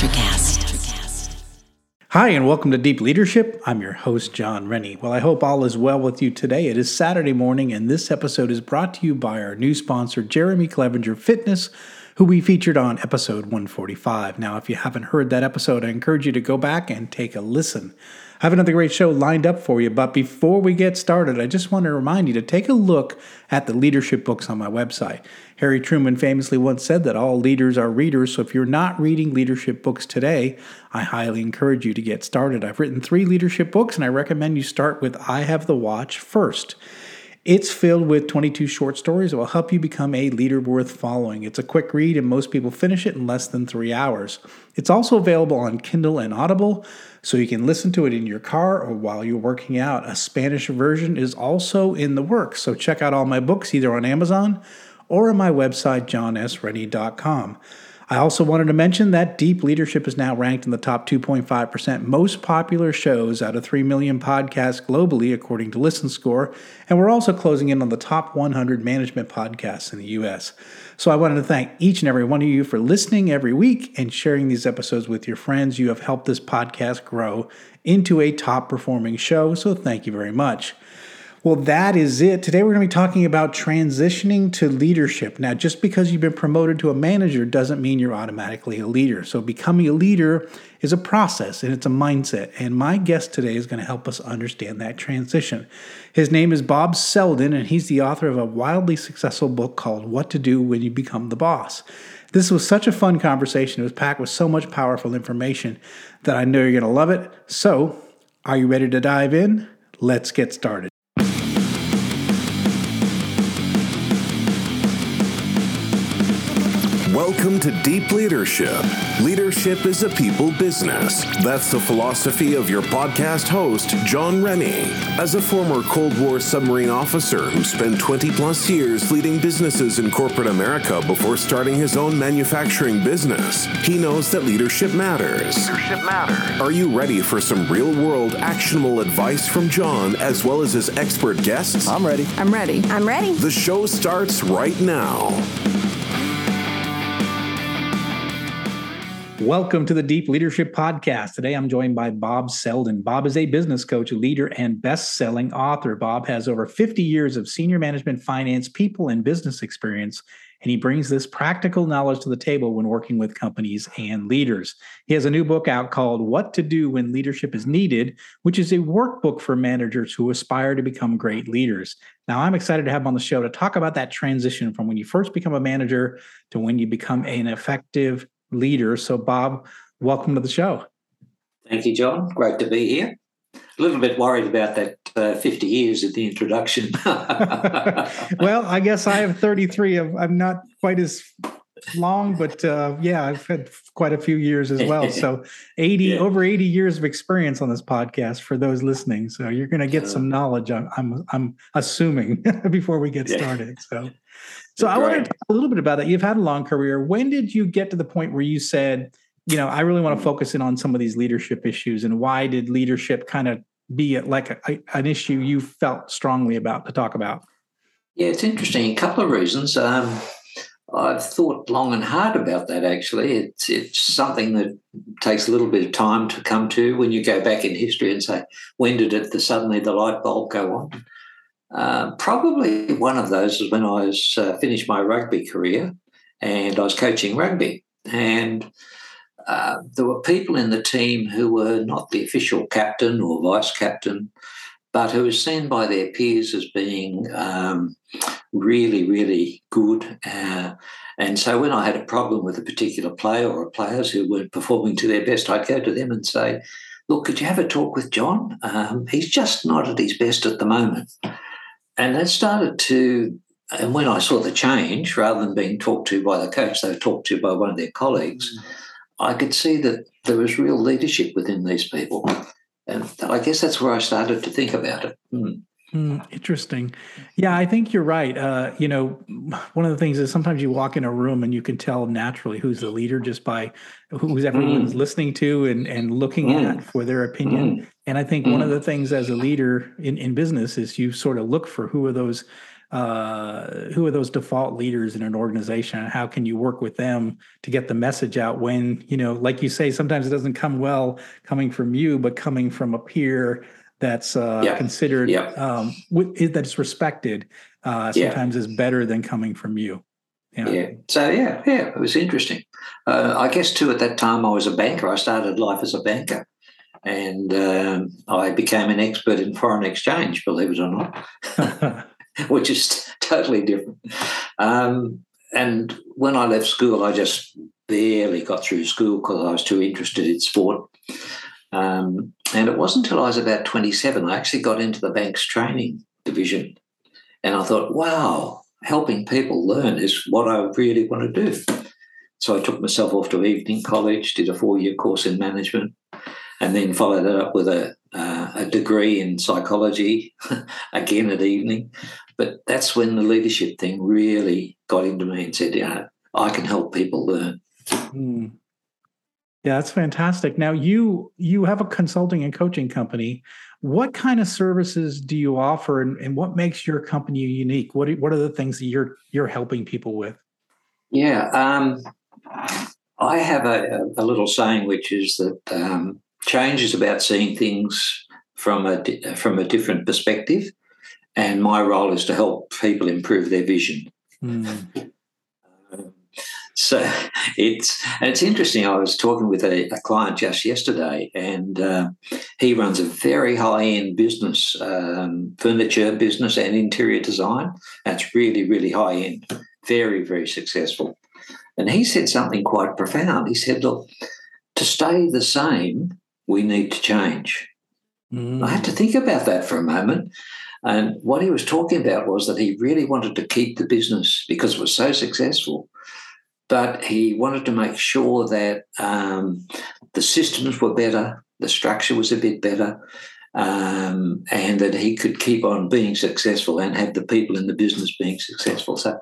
LeaderCast. Hi, and welcome to Deep Leadership. I'm your host, John Rennie. Well, I hope all is well with you today. It is Saturday morning, and this episode is brought to you by our new sponsor, Jeremy Clevenger Fitness, who we featured on episode 145. Now, if you haven't heard that episode, I encourage you to go back and take a listen. I have another great show lined up for you, but before we get started, I just want to remind you to take a look at the leadership books on my website. Harry Truman famously once said that all leaders are readers, so if you're not reading leadership books today, I highly encourage you to get started. I've written 3 leadership books, and I recommend you start with I Have the Watch first. It's filled with 22 short stories that will help you become a leader worth following. It's a quick read, and most people finish it in less than 3 hours. It's also available on Kindle and Audible, so you can listen to it in your car or while you're working out. A Spanish version is also in the works, so check out all my books either on Amazon or on my website, johnsrennie.com. I also wanted to mention that Deep Leadership is now ranked in the top 2.5% most popular shows out of 3 million podcasts globally, according to ListenScore, and we're also closing in on the top 100 management podcasts in the U.S. So I wanted to thank each and every one of you for listening every week and sharing these episodes with your friends. You have helped this podcast grow into a top-performing show, so thank you very much. Well, that is it. Today we're going to be talking about transitioning to leadership. Now, just because you've been promoted to a manager doesn't mean you're automatically a leader. So becoming a leader is a process and it's a mindset. And my guest today is going to help us understand that transition. His name is Bob Selden, and he's the author of a wildly successful book called What to Do When You Become the Boss. This was such a fun conversation. It was packed with so much powerful information that I know you're going to love it. So, are you ready to dive in? Let's get started. Welcome to Deep Leadership. Leadership is a people business. That's the philosophy of your podcast host, John Rennie. As a former Cold War submarine officer who spent 20 plus years leading businesses in corporate America before starting his own manufacturing business, he knows that leadership matters. Are you ready for some real-world actionable advice from John as well as his expert guests? I'm ready. The show starts right now. Welcome to the Deep Leadership Podcast. Today I'm joined by Bob Selden. Bob is a business coach, leader, and best-selling author. Bob has over 50 years of senior management, finance, people, and business experience, and he brings this practical knowledge to the table when working with companies and leaders. He has a new book out called What to Do When Leadership is Needed, which is a workbook for managers who aspire to become great leaders. Now, I'm excited to have him on the show to talk about that transition from when you first become a manager to when you become an effective leader. So, Bob, welcome to the show. Thank you, John. Great to be here. A little bit worried about that 50 years at the introduction. Well, I guess I have 33. I'm not quite as long, but I've had quite a few years as well. So over 80 years of experience on this podcast for those listening. So you're going to get some knowledge, I'm assuming, before we get started. So I want to talk a little bit about that. You've had a long career. When did you get to the point where you said, I really want to focus in on some of these leadership issues, and why did leadership kind of be an issue you felt strongly about to talk about? Yeah, it's interesting. A couple of reasons. I've thought long and hard about that, actually. It's something that takes a little bit of time to come to when you go back in history and say, when did suddenly the light bulb go on? Probably one of those was when I was finished my rugby career and I was coaching rugby. And there were people in the team who were not the official captain or vice captain, but who was seen by their peers as being really, really good. And so when I had a problem with a particular player or players who weren't performing to their best, I'd go to them and say, look, could you have a talk with John? He's just not at his best at the moment. And that started to, and when I saw the change, rather than being talked to by the coach, they were talked to by one of their colleagues, I could see that there was real leadership within these people. And I guess that's where I started to think about it. Interesting. Yeah, I think you're right. One of the things is sometimes you walk in a room and you can tell naturally who's the leader just by who's everyone's listening to and looking at for their opinion. And I think one of the things as a leader in business is you sort of look for who are those who are those default leaders in an organization, and how can you work with them to get the message out when, like you say, sometimes it doesn't come well coming from you, but coming from a peer that's considered, that's respected, sometimes is better than coming from you. Yeah. So, it was interesting. I guess, too, at that time I was a banker. I started life as a banker. And I became an expert in foreign exchange, believe it or not, which is totally different. And when I left school, I just barely got through school because I was too interested in sport. And it wasn't until I was about 27 I actually got into the bank's training division. And I thought, wow, helping people learn is what I really want to do. So I took myself off to evening college, did a 4-year course in management, and then followed it up with a degree in psychology, again at evening. But that's when the leadership thing really got into me and said, I can help people learn. Mm. Yeah, that's fantastic. Now, you have a consulting and coaching company. What kind of services do you offer, and what makes your company unique? What are the things that you're helping people with? Yeah, I have a little saying, which is that change is about seeing things from a different perspective, and my role is to help people improve their vision. Mm. So it's interesting. I was talking with a client just yesterday, and he runs a very high-end business, furniture business and interior design. That's really, really high-end, very, very successful. And he said something quite profound. He said, look, to stay the same, we need to change. I had to think about that for a moment. And what he was talking about was that he really wanted to keep the business because it was so successful. But he wanted to make sure that the systems were better, the structure was a bit better, and that he could keep on being successful and have the people in the business being successful. So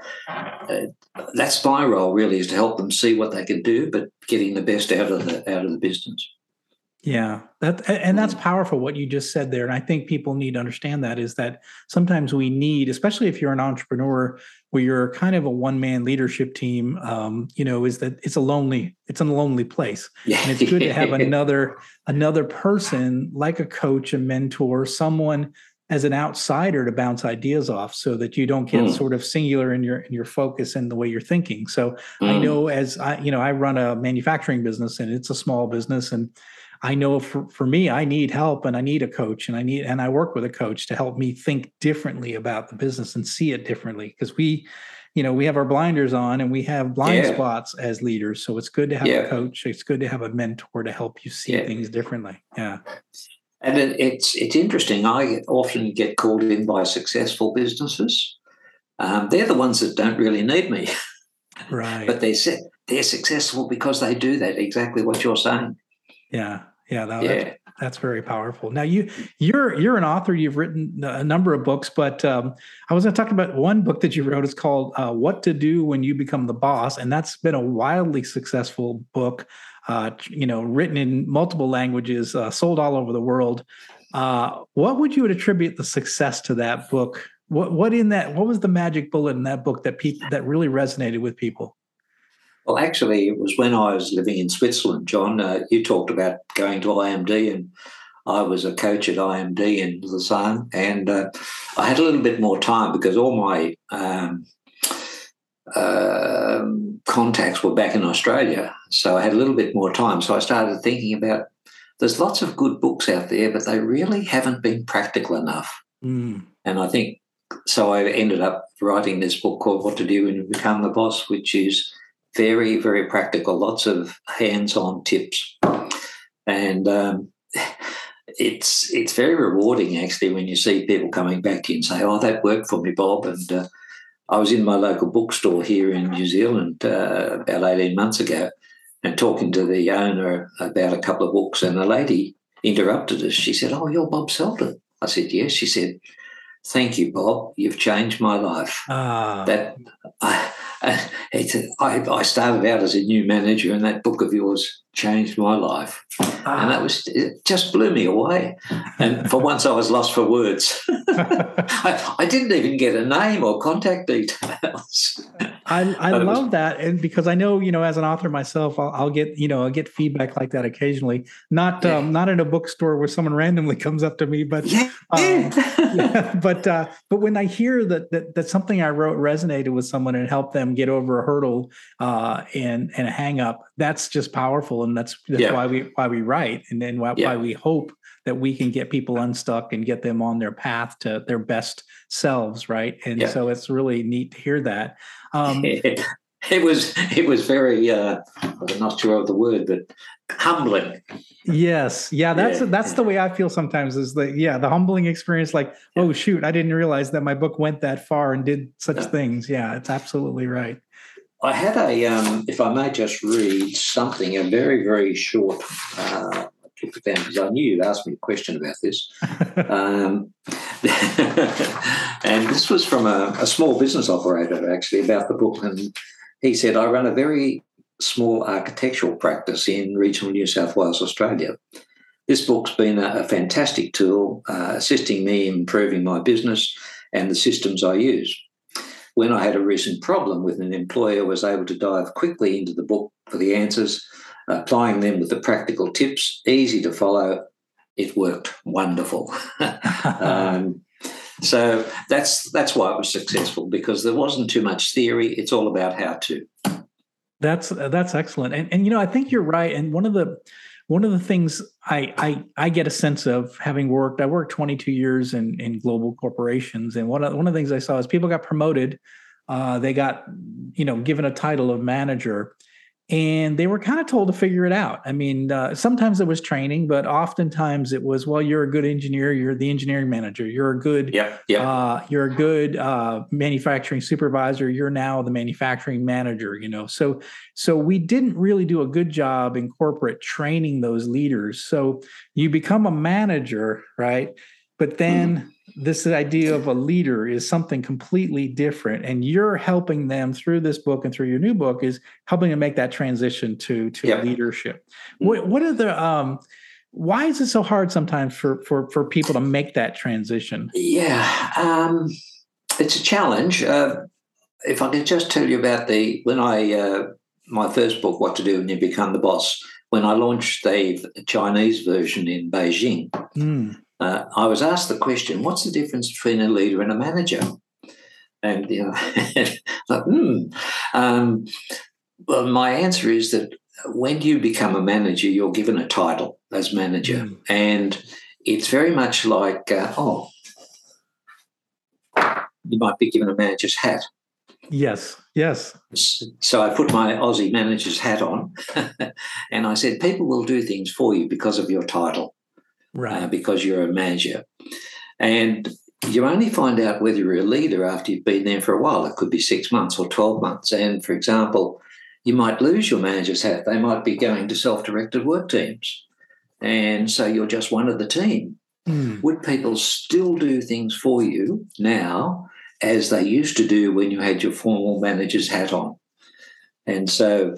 that's my role, really, is to help them see what they can do, but getting the best out of the business. Yeah, that's powerful what you just said there. And I think people need to understand that is that sometimes we need, especially if you're an entrepreneur where you're kind of a one-man leadership team, is that it's a lonely place. Yeah. And it's good to have another person like a coach, a mentor, someone as an outsider to bounce ideas off so that you don't get sort of singular in your focus and the way you're thinking. So I know I run a manufacturing business and it's a small business, and I know for me, I need help and I need a coach and I work with a coach to help me think differently about the business and see it differently, because we have our blinders on and we have blind spots as leaders. So it's good to have a coach. It's good to have a mentor to help you see things differently. Yeah. And it's interesting. I often get called in by successful businesses. They're the ones that don't really need me. Right. But they're successful because they do that, exactly what you're saying. Yeah. That's very powerful. Now you're an author. You've written a number of books, but I was going to talk about one book that you wrote. It's called "What to Do When You Become the Boss," and that's been a wildly successful book. Written in multiple languages, sold all over the world. What would you attribute the success to that book? What was the magic bullet in that book that really resonated with people? Well, actually, it was when I was living in Switzerland, John. You talked about going to IMD, and I was a coach at IMD in Lausanne, and I had a little bit more time because all my contacts were back in Australia. So I had a little bit more time. So I started thinking about there's lots of good books out there, but they really haven't been practical enough. And I think so I ended up writing this book called What to Do When You Become the Boss, which is very, very practical, lots of hands-on tips. And it's very rewarding, actually, when you see people coming back to you and say, oh, that worked for me, Bob. And I was in my local bookstore here in New Zealand about 18 months ago and talking to the owner about a couple of books, and a lady interrupted us. She said, oh, you're Bob Selden. I said, yes. She said, Thank you, Bob. You've changed my life. That I started out as a new manager, and that book of yours changed my life. And it just blew me away. And for once, I was lost for words. I didn't even get a name or contact details. I love that, and because I know, as an author myself, I'll get feedback like that occasionally. Not in a bookstore where someone randomly comes up to me, but but when I hear that something I wrote resonated with someone and helped them get over a hurdle and a hang up, that's just powerful, and that's why we write, and then why we hope that we can get people unstuck and get them on their path to their best selves, right? And so it's really neat to hear that. It was very I'm not sure of the word, but humbling. Yes, that's the way I feel sometimes. Is the humbling experience, like, oh shoot, I didn't realize that my book went that far and did such things. Yeah, it's absolutely right. I had if I may just read something, a very, very short. Took it down because I knew you'd ask me a question about this. And this was from a small business operator, actually, about the book. And he said, I run a very small architectural practice in regional New South Wales, Australia. This book's been a fantastic tool, assisting me in improving my business and the systems I use. When I had a recent problem with an employer, I was able to dive quickly into the book for the answers, applying them with the practical tips, easy to follow. It worked wonderful. So that's why it was successful, because there wasn't too much theory. It's all about how to. That's excellent. And I think you're right. And one of the things I get a sense of, having I worked 22 years in global corporations, and one of the things I saw is people got promoted, they got given a title of manager, and they were kind of told to figure it out. I mean, sometimes it was training, but oftentimes it was, well, you're a good engineer, you're the engineering manager, you're a good you're a good manufacturing supervisor, you're now the manufacturing manager. So we didn't really do a good job in corporate training those leaders. So you become a manager, right? But then this idea of a leader is something completely different, and you're helping them through this book and through your new book is helping them make that transition to leadership. What are the why is it so hard sometimes for people to make that transition? Yeah, it's a challenge. If I could just tell you about my first book, What to Do When You Become the Boss, when I launched the Chinese version in Beijing. I was asked the question, what's the difference between a leader and a manager? And, well, my answer is that when you become a manager, you're given a title as manager. And it's very much like, you might be given a manager's hat. Yes. So I put my Aussie manager's hat on and I said, people will do things for you because of your title. Right, because you're a manager. And you only find out whether you're a leader after you've been there for a while. It could be 6 months or 12 months. And, for example, you might lose your manager's hat. They might be going to self-directed work teams. And so you're just one of the team. Would people still do things for you now as they used to do when you had your formal manager's hat on? And so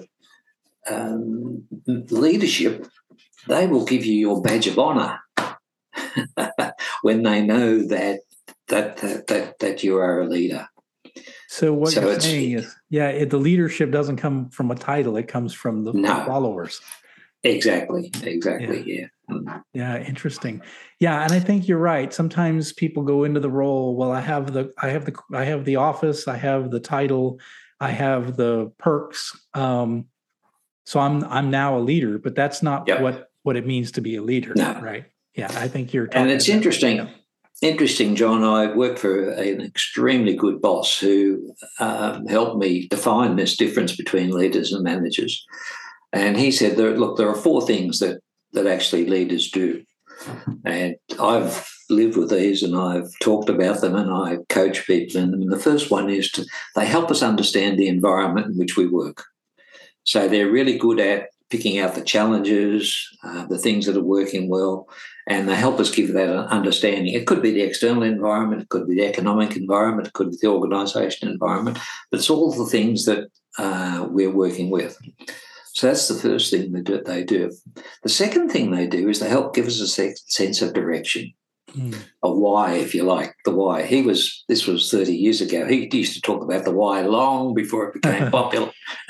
leadership, they will give you your badge of honour when they know that you are a leader. So what you're saying is, the leadership doesn't come from a title; it comes from the followers. Exactly. Yeah. Yeah, interesting. Yeah, and I think you're right. Sometimes people go into the role. Well, I have the office, I have the title, I have the perks. So I'm now a leader, but that's not what it means to be a leader, right? Yeah, I think you're. And it's interesting. Interesting, John. I worked for an extremely good boss who helped me define this difference between leaders and managers. And he said, there are 4 things that actually leaders do. And I've lived with these and I've talked about them and I coach people. And the first one is they help us understand the environment in which we work. So they're really good at picking out the challenges, the things that are working well, and they help us give that an understanding. It could be the external environment, it could be the economic environment, it could be the organisation environment, but it's all the things that we're working with. So that's the first thing they do. The second thing they do is they help give us a sense of direction, a why, if you like, the why. This was 30 years ago. He used to talk about the why long before it became popular.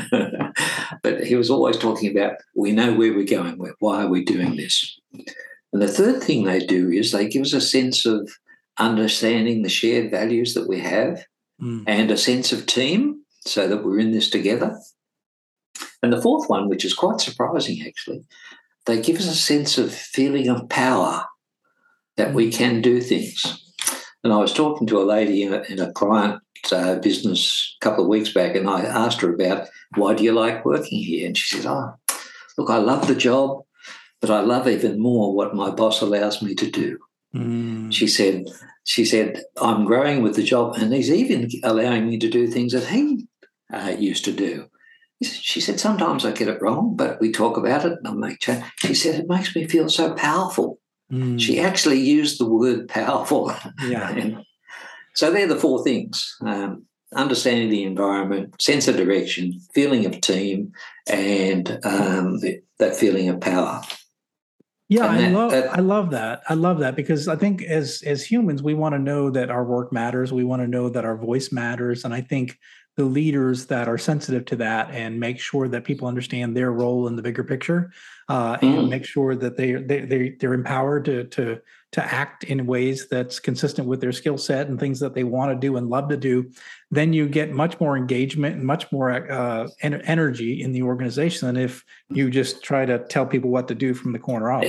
But he was always talking about, we know where we're going, why are we doing this? And the third thing they do is they give us a sense of understanding the shared values that we have and a sense of team so that we're in this together. And the fourth one, which is quite surprising actually, they give us a sense of feeling of power, that we can do things. And I was talking to a lady in a client business a couple of weeks back, and I asked her about, why do you like working here? And she said, look, I love the job, but I love even more what my boss allows me to do. She said, I'm growing with the job, and he's even allowing me to do things that he used to do. She said, sometimes I get it wrong, but we talk about it and I make change. She said, it makes me feel so powerful. She actually used the word powerful. Yeah. And so they're the four things: understanding the environment, sense of direction, feeling of team, and that feeling of power. Yeah, I love that. I love that because I think as humans, we want to know that our work matters. We want to know that our voice matters. And I think the leaders that are sensitive to that and make sure that people understand their role in the bigger picture, and make sure that they're empowered to act in ways that's consistent with their skill set and things that they want to do and love to do, then you get much more engagement and much more energy in the organization than if you just try to tell people what to do from the corner office.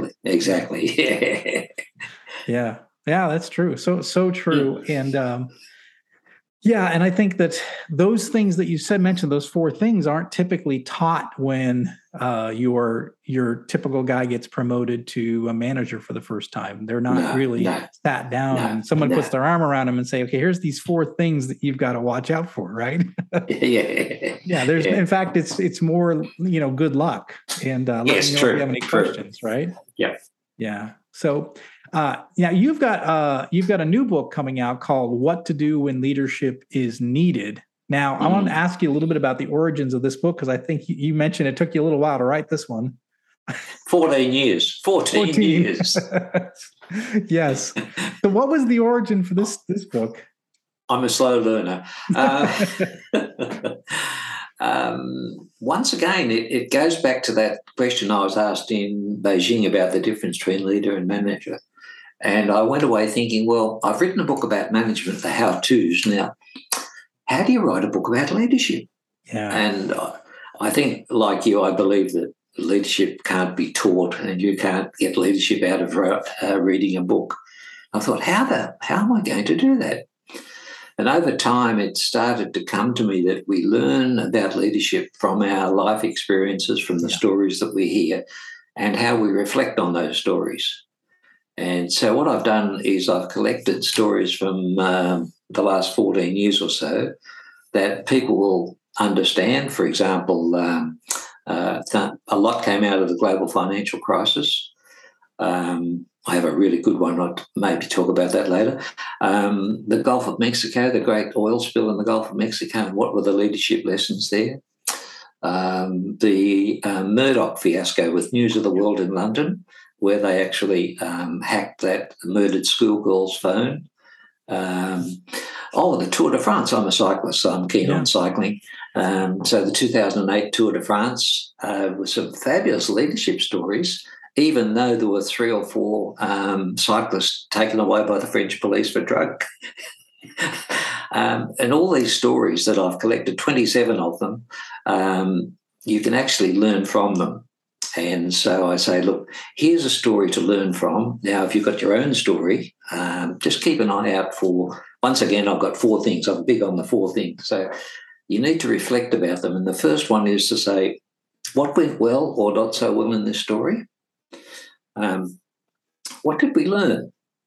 Exactly. Yeah, that's true. So true. And and I think that those things that you mentioned, those four things, aren't typically taught when your typical guy gets promoted to a manager for the first time. They're not really sat down and someone puts their arm around them and say, okay, here's these four things that you've got to watch out for, right? In fact, it's more, good luck and let me know if you have any questions, right? Yeah. So you've got a new book coming out called What to Do When Leadership is Needed. Now, I want to ask you a little bit about the origins of this book, because I think you mentioned it took you a little while to write this one. 14 years. 14 years. Yes. So what was the origin for this book? I'm a slow learner. Once again, it goes back to that question I was asked in Beijing about the difference between leader and manager. And I went away thinking, well, I've written a book about management, the how-tos. Now, how do you write a book about leadership? Yeah. And I think, like you, I believe that leadership can't be taught and you can't get leadership out of reading a book. I thought, how am I going to do that? And over time, it started to come to me that we learn about leadership from our life experiences, from the stories that we hear, and how we reflect on those stories. And so what I've done is I've collected stories from the last 14 years or so that people will understand. For example, a lot came out of the global financial crisis. I have a really good one. I'll maybe talk about that later. The Gulf of Mexico, the great oil spill in the Gulf of Mexico, and what were the leadership lessons there? The Murdoch fiasco with News of the World in London, where they actually hacked that murdered schoolgirl's phone. The Tour de France. I'm a cyclist, so I'm keen on cycling. So the 2008 Tour de France was some fabulous leadership stories, even though there were 3 or 4 cyclists taken away by the French police for drug. And all these stories that I've collected, 27 of them, you can actually learn from them. And so I say, look, here's a story to learn from. Now, if you've got your own story, just keep an eye out for, once again, I've got 4 things. I'm big on the 4 things. So you need to reflect about them. And the first one is to say, what went well or not so well in this story? What did we learn?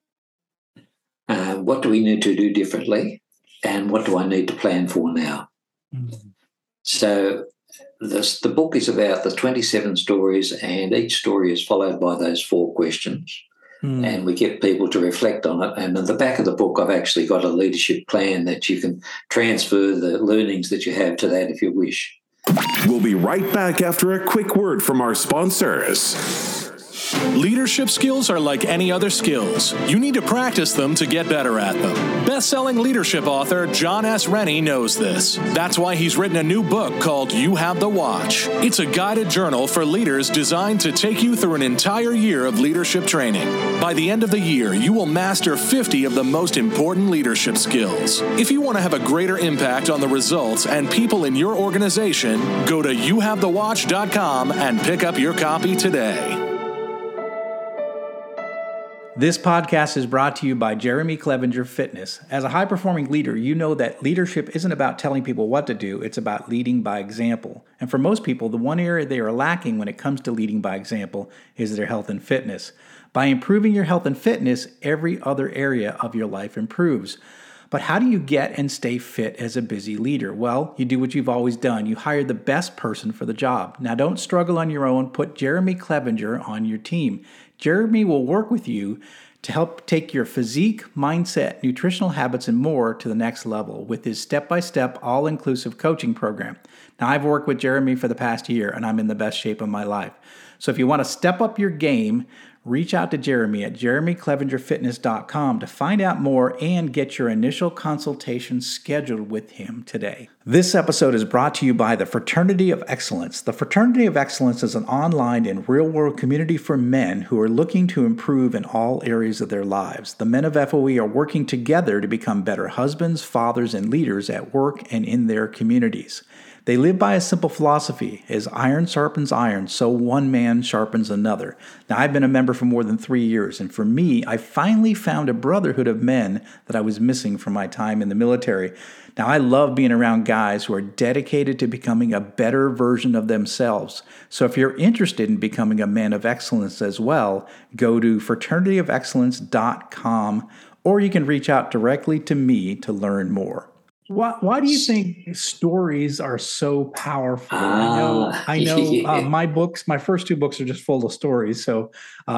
What do we need to do differently? And what do I need to plan for now? Mm-hmm. So the book is about the 27 stories, and each story is followed by those 4 questions. And we get people to reflect on it. And at the back of the book, I've actually got a leadership plan that you can transfer the learnings that you have to that if you wish. We'll be right back after a quick word from our sponsors. Leadership skills are like any other skills. You need to practice them to get better at them. Best-selling leadership author John S. Rennie knows this. That's why he's written a new book called You Have the Watch. It's a guided journal for leaders designed to take you through an entire year of leadership training. By the end of the year, you will master 50 of the most important leadership skills. If you want to have a greater impact on the results and people in your organization, go to youhavethewatch.com and pick up your copy today. This podcast is brought to you by Jeremy Clevenger Fitness. As a high-performing leader, you know that leadership isn't about telling people what to do, it's about leading by example. And for most people, the one area they are lacking when it comes to leading by example is their health and fitness. By improving your health and fitness, every other area of your life improves. But how do you get and stay fit as a busy leader? Well, you do what you've always done. You hire the best person for the job. Now, don't struggle on your own. Put Jeremy Clevenger on your team. Jeremy will work with you to help take your physique, mindset, nutritional habits, and more to the next level with his step-by-step, all-inclusive coaching program. Now, I've worked with Jeremy for the past year, and I'm in the best shape of my life. So if you want to step up your game, reach out to Jeremy at jeremyclevengerfitness.com to find out more and get your initial consultation scheduled with him today. This episode is brought to you by the Fraternity of Excellence. The Fraternity of Excellence is an online and real-world community for men who are looking to improve in all areas of their lives. The men of FOE are working together to become better husbands, fathers, and leaders at work and in their communities. They live by a simple philosophy: as iron sharpens iron, so one man sharpens another. Now, I've been a member for more than 3 years, and for me, I finally found a brotherhood of men that I was missing from my time in the military. Now, I love being around guys who are dedicated to becoming a better version of themselves. So if you're interested in becoming a man of excellence as well, go to fraternityofexcellence.com, or you can reach out directly to me to learn more. Why do you think stories are so powerful? I know. My books, my first 2 books are just full of stories. So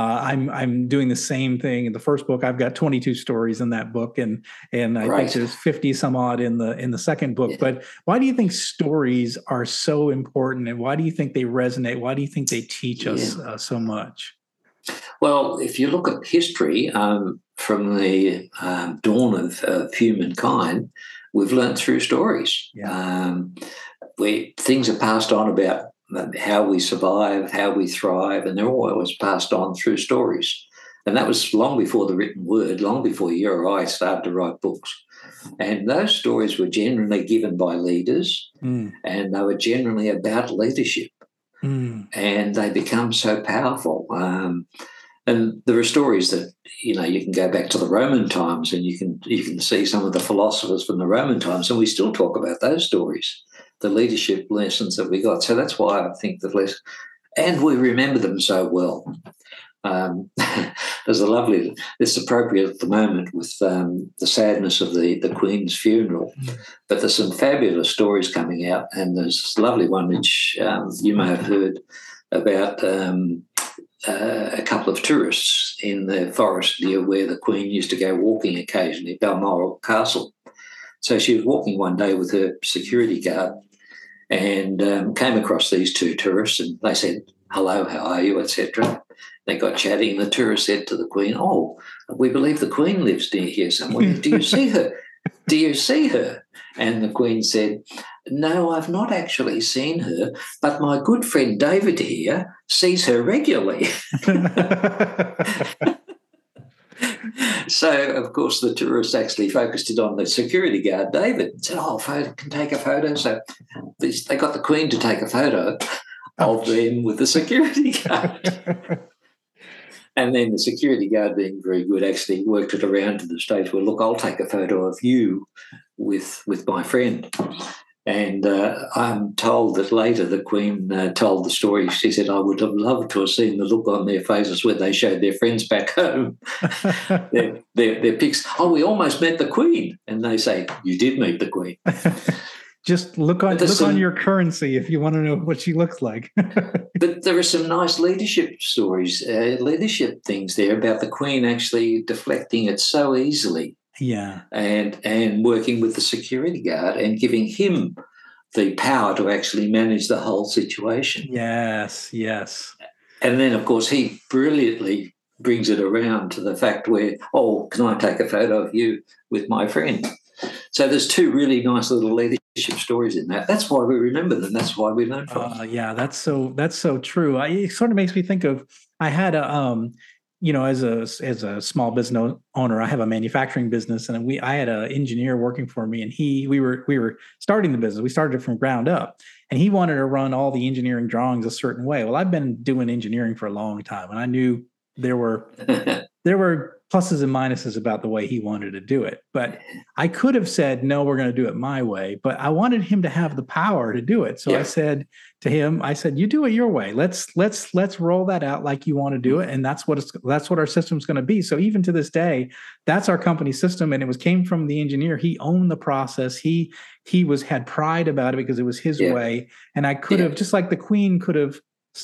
I'm doing the same thing. In the first book, I've got 22 stories in that book, and I think there's 50 some odd in the second book. Yeah. But why do you think stories are so important, and why do you think they resonate? Why do you think they teach us so much? Well, if you look at history from the dawn of humankind, we've learned through stories. Where things are passed on about how we survive, how we thrive, and they're always passed on through stories. And that was long before the written word, long before you or I started to write books. And those stories were generally given by leaders, and they were generally about leadership. And they become so powerful. And there are stories that, you can go back to the Roman times, and you can see some of the philosophers from the Roman times, and we still talk about those stories, the leadership lessons that we got. So that's why I think and we remember them so well. It's appropriate at the moment with the sadness of the Queen's funeral, but there's some fabulous stories coming out, and there's this lovely one which you may have heard about. A couple of tourists in the forest near where the Queen used to go walking occasionally, Balmoral Castle. So she was walking one day with her security guard and came across these 2 tourists, and they said, "Hello, how are you?" etc. They got chatting, and the tourist said to the Queen, "Oh, we believe the Queen lives near here somewhere. Do you see her? Do you see her?" And the Queen said, "No, I've not actually seen her, but my good friend David here sees her regularly." So, of course, the tourists actually focused it on the security guard, David, and said, can take a photo. So they got the Queen to take a photo of them with the security guard. And then the security guard, being very good, actually worked it around to the stage where, look, I'll take a photo of you with my friend. And I'm told that later the Queen told the story. She said, "I would have loved to have seen the look on their faces when they showed their friends back home their pics. Oh, we almost met the Queen." And they say, "You did meet the Queen." Just look on your currency if you want to know what she looks like. But there are some nice leadership stories, leadership things there about the Queen actually deflecting it so easily. Yeah. And working with the security guard and giving him the power to actually manage the whole situation. Yes. And then, of course, he brilliantly brings it around to the fact where, can I take a photo of you with my friend? So there's two really nice little leadership stories in that. That's why we remember them. That's why we learn from them. Yeah, that's so true. It sort of makes me think of, I had a as a small business owner, I have a manufacturing business, and I had an engineer working for me, and we were starting the business. We started it from ground up, and he wanted to run all the engineering drawings a certain way. Well, I've been doing engineering for a long time, and I knew there were pluses and minuses about the way he wanted to do it. But I could have said, no, we're going to do it my way. But I wanted him to have the power to do it. So I said to him, you do it your way. Let's roll that out like you want to do it. And that's what our system's going to be. So even to this day, that's our company system. And it came from the engineer. He owned the process. He had pride about it because it was his way. And I could have, just like the Queen could have,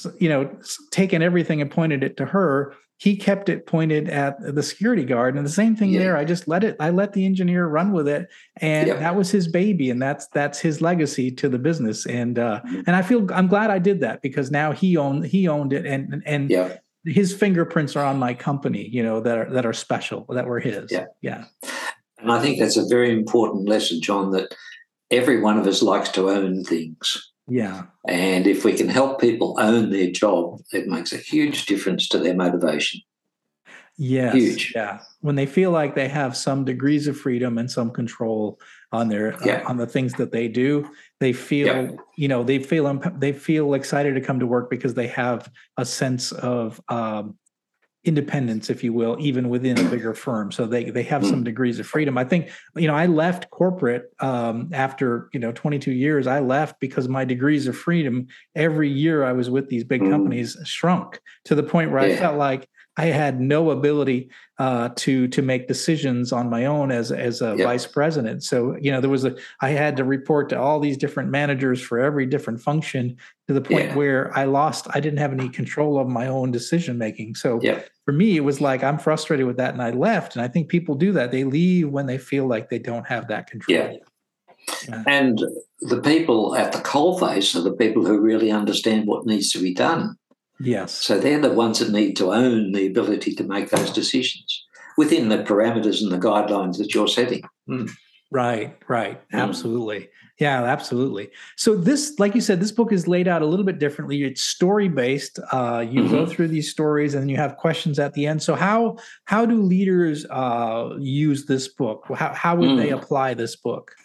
taken everything and pointed it to her. He kept it pointed at the security guard, and the same thing there. I let the engineer run with it, and that was his baby, and that's his legacy to the business. And I'm glad I did that, because now he owned it, and his fingerprints are on my company, that are special, that were his. Yeah. And I think that's a very important lesson, John, that every one of us likes to own things. Yeah. And if we can help people own their job, it makes a huge difference to their motivation. Yes. Huge. Yeah. When they feel like they have some degrees of freedom and some control on their on the things that they do, they feel they feel excited to come to work because they have a sense of independence, if you will, even within a bigger firm. So they have some degrees of freedom. I think, I left corporate after, 22 years. I left because my degrees of freedom every year I was with these big companies shrunk to the point where I felt like I had no ability to make decisions on my own as a vice president. So, I had to report to all these different managers for every different function, to the point where I didn't have any control of my own decision making. So for me, it was like, I'm frustrated with that, and I left. And I think people do that. They leave when they feel like they don't have that control. Yeah. And the people at the coalface are the people who really understand what needs to be done. Yes. So they're the ones that need to own the ability to make those decisions within the parameters and the guidelines that you're setting. Right. Absolutely. Yeah, absolutely. So this, like you said, this book is laid out a little bit differently. It's story-based. You go through these stories, and then you have questions at the end. So how do leaders use this book? How would they apply this book?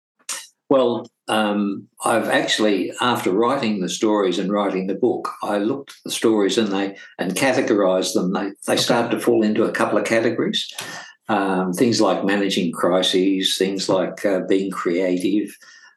Well, I've actually, after writing the stories and writing the book, I looked at the stories and categorized them. They started to fall into a couple of categories. Things like managing crises, things like being creative,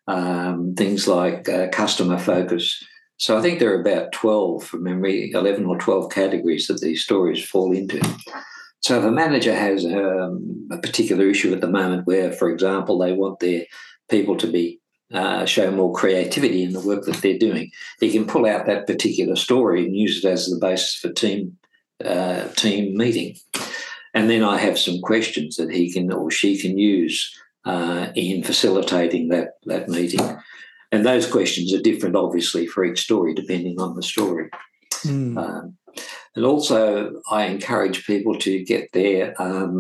things like customer focus. So I think there are about 12, from memory, 11 or 12 categories that these stories fall into. So if a manager has a particular issue at the moment where, for example, they want their people to be show more creativity in the work that they're doing, he can pull out that particular story and use it as the basis for team meeting. And then I have some questions that he can or she can use in facilitating that meeting. And those questions are different, obviously, for each story, depending on the story. And also, I encourage people to get their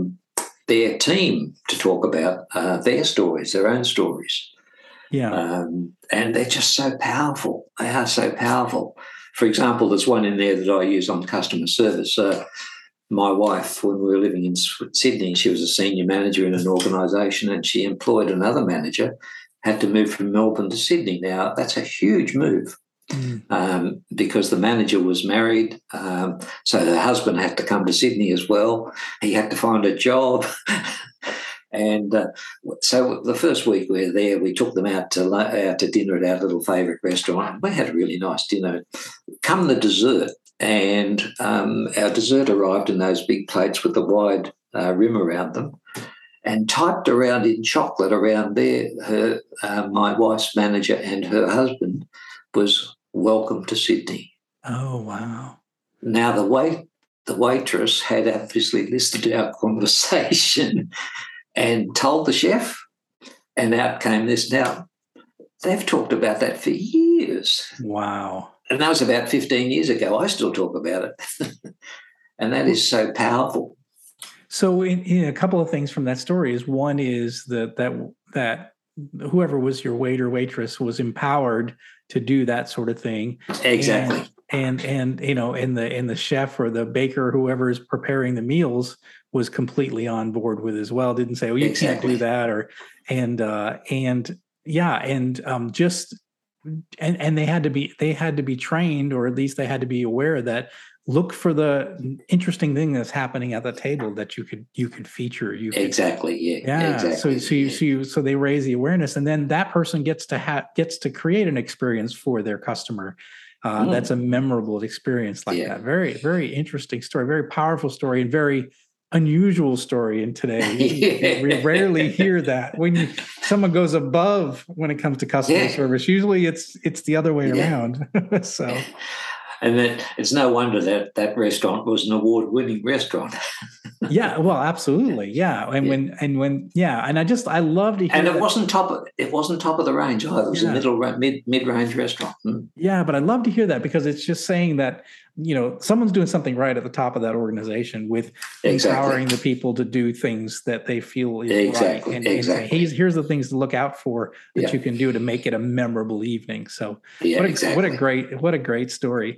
team to talk about their stories, their own stories. Yeah. And they're just so powerful. They are so powerful. For example, there's one in there that I use on customer service. My wife, when we were living in Sydney, she was a senior manager in an organisation, and she employed another manager, had to move from Melbourne to Sydney. Now, that's a huge move because the manager was married, so her husband had to come to Sydney as well. He had to find a job. And so the first week we were there, we took them out to dinner at our little favourite restaurant. We had a really nice dinner. Come the dessert, and our dessert arrived in those big plates with the wide rim around them. and typed around in chocolate around there. My wife's manager and her husband was "Welcome to Sydney." Oh, wow. Now the waitress had obviously listened to our conversation and told the chef, and out came this. Now they've talked about that for years. Wow. And that was about 15 years ago. I still talk about it. And that is so powerful. So in a couple of things from that story is, one is that whoever was your waiter, waitress was empowered to do that sort of thing. Exactly. And you know, and the chef or the baker, whoever is preparing the meals, was completely on board with as well. Didn't say, "Oh, you can't do that," and they had to be trained, or at least they had to be aware that look for the interesting thing that's happening at the table that you could feature. Exactly. So they raise the awareness, and then that person gets to create an experience for their customer. That's a memorable experience like that. Very, very interesting story, very powerful story, and very unusual story in today. We rarely hear that when someone goes above when it comes to customer service. Usually it's the other way around. So. And then it's no wonder that restaurant was an award-winning restaurant. Yeah, well, absolutely, yeah. And I love to hear. And it wasn't top of the range either. It was a mid-range restaurant. Yeah, but I love to hear that, because it's just saying that, you know, someone's doing something right at the top of that organization with empowering the people to do things that they feel is right. And say, here's the things to look out for that you can do to make it a memorable evening. So what a great story.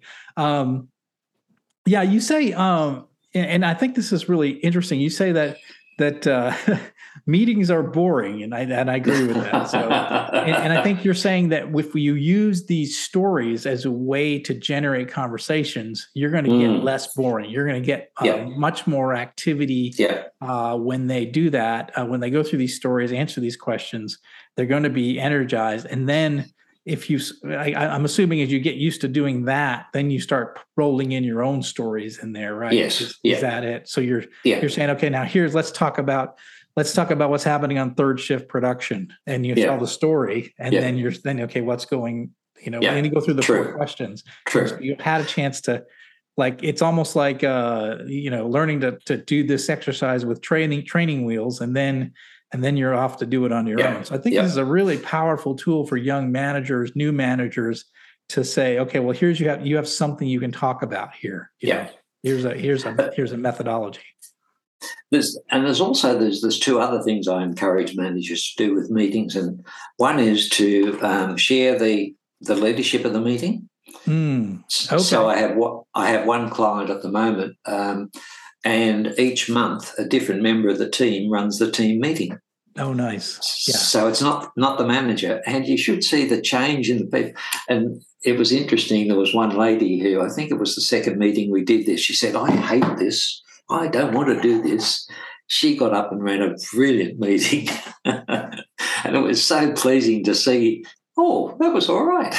You say, and I think this is really interesting. You say that meetings are boring, and I agree with that. So, and I think you're saying that if you use these stories as a way to generate conversations, you're going to get less boring. You're going to get much more activity when they do that. When they go through these stories, answer these questions, they're going to be energized. And then I'm assuming as you get used to doing that, then you start rolling in your own stories in there, right? Yes. Is that it? So you're saying, okay, now let's talk about what's happening on third shift production, and you tell the story, and then okay, what's going, and then you go through the 4 questions. True. So you've had a chance to, like, it's almost like learning to do this exercise with training wheels, and then you're off to do it on your own. So I think this is a really powerful tool for young managers, new managers, to say, okay, well, you have something you can talk about here. Here's a methodology. There's 2 other things I encourage managers to do with meetings, and one is to share the leadership of the meeting. Okay. So I have one client at the moment, and each month a different member of the team runs the team meeting. Oh, nice. Yeah. So it's not the manager, and you should see the change in the people. And it was interesting. There was one lady who, I think it was the second meeting we did this, she said, "I hate this. I don't want to do this." She got up and ran a brilliant meeting. And it was so pleasing to see, oh, that was all right.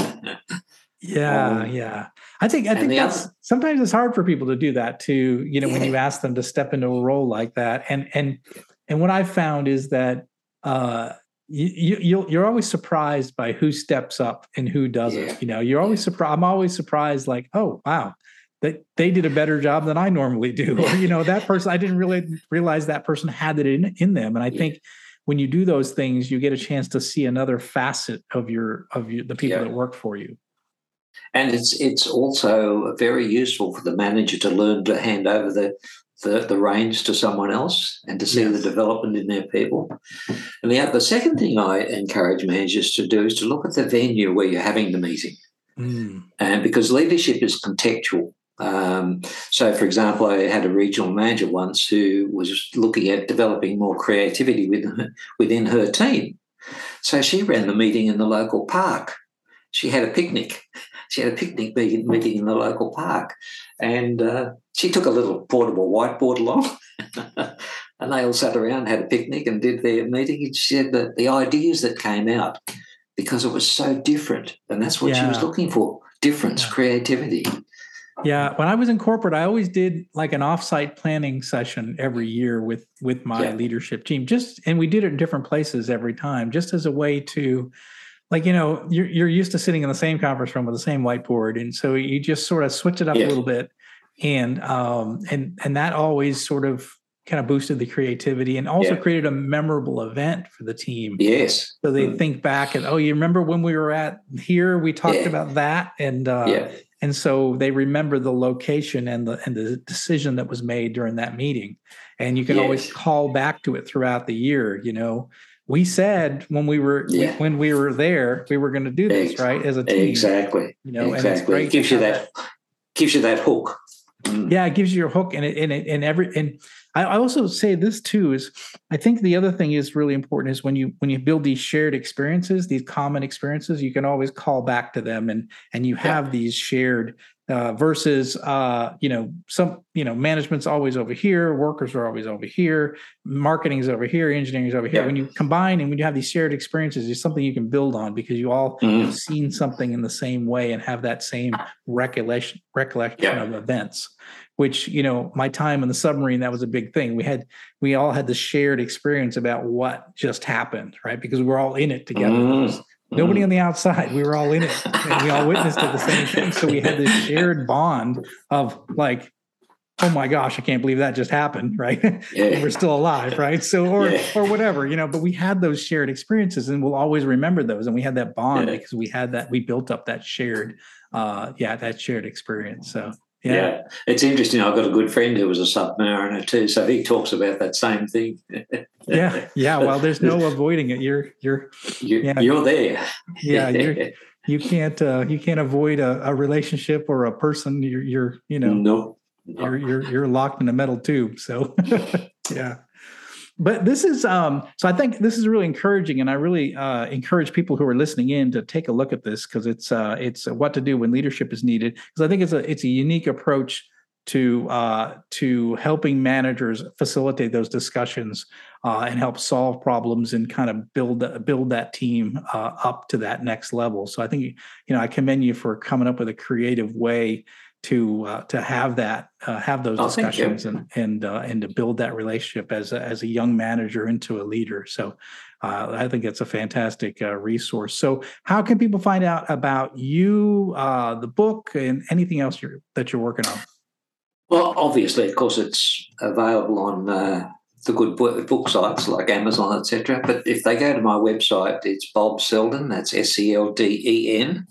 Yeah. I think sometimes it's hard for people to do that too, when you ask them to step into a role like that. And what I've found is that you're always surprised by who steps up and who doesn't. You're always surprised. I'm always surprised, like, oh, wow, that they did a better job than I normally do. Or, that person, I didn't really realize that person had it in them. And I think when you do those things, you get a chance to see another facet of the people that work for you. And it's also very useful for the manager to learn to hand over the reins to someone else and to see the development in their people. And the second thing I encourage managers to do is to look at the venue where you're having the meeting. And because leadership is contextual. So, for example, I had a regional manager once who was looking at developing more creativity within her team. So she ran the meeting in the local park. She had a picnic. She had a picnic meeting in the local park. And she took a little portable whiteboard along. And they all sat around, had a picnic and did their meeting. And she said that the ideas that came out, because it was so different, and that's what she was looking for, difference, creativity. Yeah, when I was in corporate, I always did like an offsite planning session every year with my leadership team. And we did it in different places every time, just as a way to, like, you're used to sitting in the same conference room with the same whiteboard, and so you just sort of switch it up a little bit, and that always sort of kind of boosted the creativity and also created a memorable event for the team. Yes. So they think back and, you remember when we were at here, we talked about that, and so they remember the location and the decision that was made during that meeting, and you can always call back to it throughout the year. We said when we were there, we were going to do this right as a team. Exactly. And it's great. It gives you that hook. Yeah, it gives you your hook, and I also say this too is I think the other thing is really important is when you build these shared experiences, these common experiences, you can always call back to them, and you have these shared versus management's always over here, workers are always over here, marketing is over here, engineering is over here. When you combine and when you have these shared experiences, it's something you can build on because you all have seen something in the same way and have that same recollection of events. Which, my time in the submarine, that was a big thing. We all had the shared experience about what just happened, right? Because we're all in it together. Nobody on the outside. We were all in it, and we all witnessed it the same thing. So we had this shared bond of like, oh my gosh, I can't believe that just happened, right? And we're still alive, right? So or whatever, but we had those shared experiences, and we'll always remember those. And we had that bond because we built up that shared, that shared experience. So. Yeah, it's interesting. I've got a good friend who was a submariner too, so he talks about that same thing. Yeah. Well, there's no avoiding it. You're there. Yeah, you can't avoid a relationship or a person. You're locked in a metal tube. So yeah. But this is so I think this is really encouraging, and I really encourage people who are listening in to take a look at this because it's what to do when leadership is needed. Because I think it's a unique approach to helping managers facilitate those discussions and help solve problems and kind of build that team up to that next level. So I think I commend you for coming up with a creative way to have those discussions and to build that relationship as a young manager into a leader. So I think it's a fantastic resource. So how can people find out about you, the book, and anything else that you're working on? Well, obviously, of course, it's available on the good book sites like Amazon, etc. But if they go to my website, it's Bob Selden. That's SELDEN.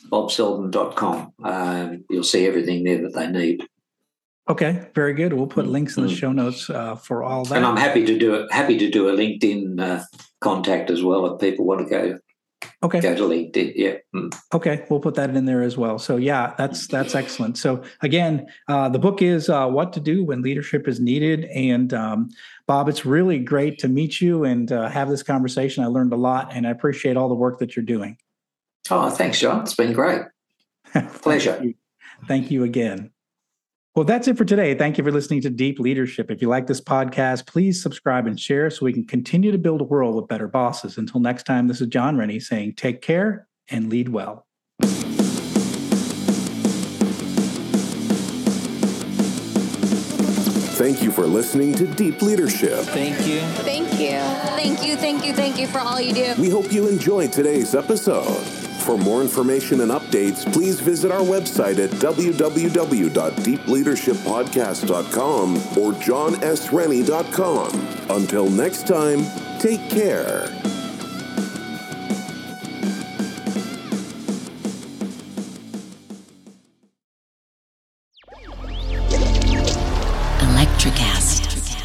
BobSelden.com. You'll see everything there that they need. Okay, very good. We'll put links in the show notes for all that. And I'm happy to do a LinkedIn contact as well if people want to go to LinkedIn. Yeah. Okay, we'll put that in there as well. So yeah, that's excellent. So again, the book is What to Do When Leadership is Needed. And Bob, it's really great to meet you and have this conversation. I learned a lot, and I appreciate all the work that you're doing. Oh, thanks, John. It's been great. Pleasure. Thank you again. Well, that's it for today. Thank you for listening to Deep Leadership. If you like this podcast, please subscribe and share so we can continue to build a world with better bosses. Until next time, this is John Rennie saying take care and lead well. Thank you for listening to Deep Leadership. Thank you. Thank you. Thank you, thank you, thank you for all you do. We hope you enjoyed today's episode. For more information and updates, please visit our website at www.deepleadershippodcast.com or johnsrennie.com. Until next time, take care. Electricast.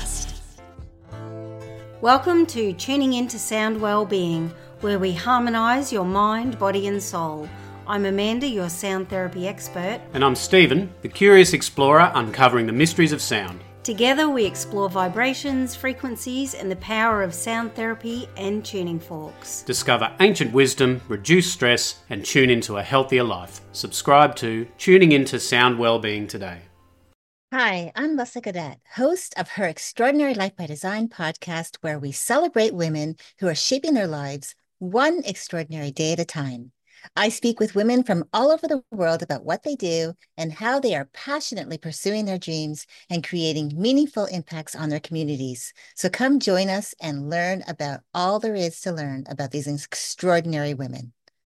Welcome to Tuning Into Sound Wellbeing, where we harmonise your mind, body and soul. I'm Amanda, your sound therapy expert. And I'm Stephen, the curious explorer uncovering the mysteries of sound. Together we explore vibrations, frequencies and the power of sound therapy and tuning forks. Discover ancient wisdom, reduce stress and tune into a healthier life. Subscribe to Tuning Into Sound Wellbeing today. Hi, I'm Lessa Gadet, host of Her Extraordinary Life by Design podcast, where we celebrate women who are shaping their lives one extraordinary day at a time. I speak with women from all over the world about what they do and how they are passionately pursuing their dreams and creating meaningful impacts on their communities. So come join us and learn about all there is to learn about these extraordinary women.